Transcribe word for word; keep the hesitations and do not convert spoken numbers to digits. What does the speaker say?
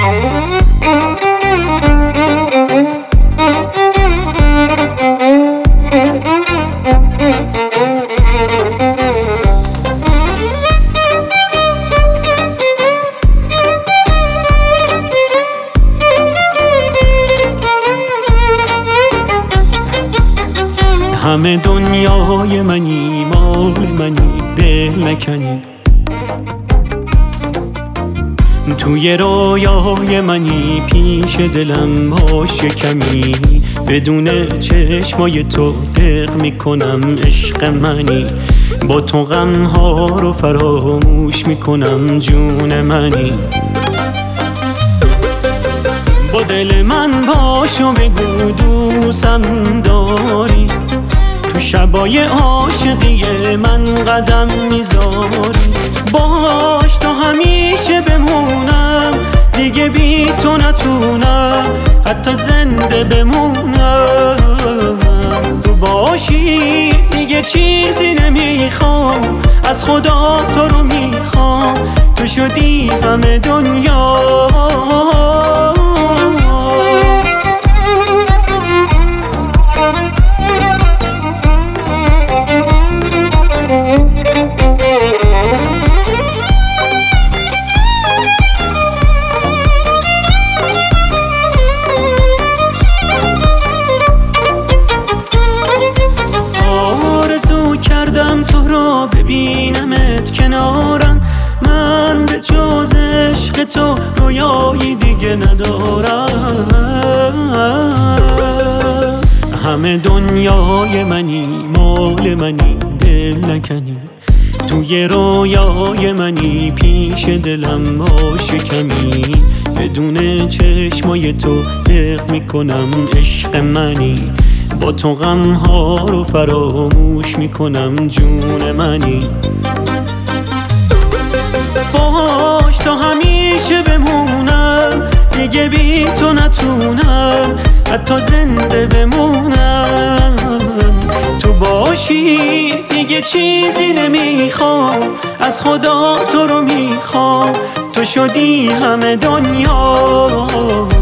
همه دنیای منی، مال منی، دل نکنی. توی رویای منی، پیش دلم باش کمی. بدون چشمای تو دق میکنم عشق منی. با تو غمها رو فراموش میکنم جون منی. با دل من باش و بگو دوستم داری. تو شبای عاشقی من قدم میذاری. باش تا همیشه بمونم، دیگه بی تو نتونم حتی زنده بمونم. تو باشی دیگه چیزی نمیخوام، از خدا تو رو میخوام. تو شدی همه دنیا. تو رو ببینمت کنارم، من به جز عشق تو رویایی دیگه ندارم. همه دنیای منی، مال منی، دل نکنی. توی رویای منی، پیش دلم باش کمی. بدون چشمای تو دق میکنم عشق منی. با تو غمها رو فراموش میکنم جون منی. باش تا همیشه بمونم، دیگه بی تو نتونم حتی زنده بمونم. تو باشی دیگه چیزی نمیخوام، از خدا تو رو میخوام. تو شدی همه دنیا.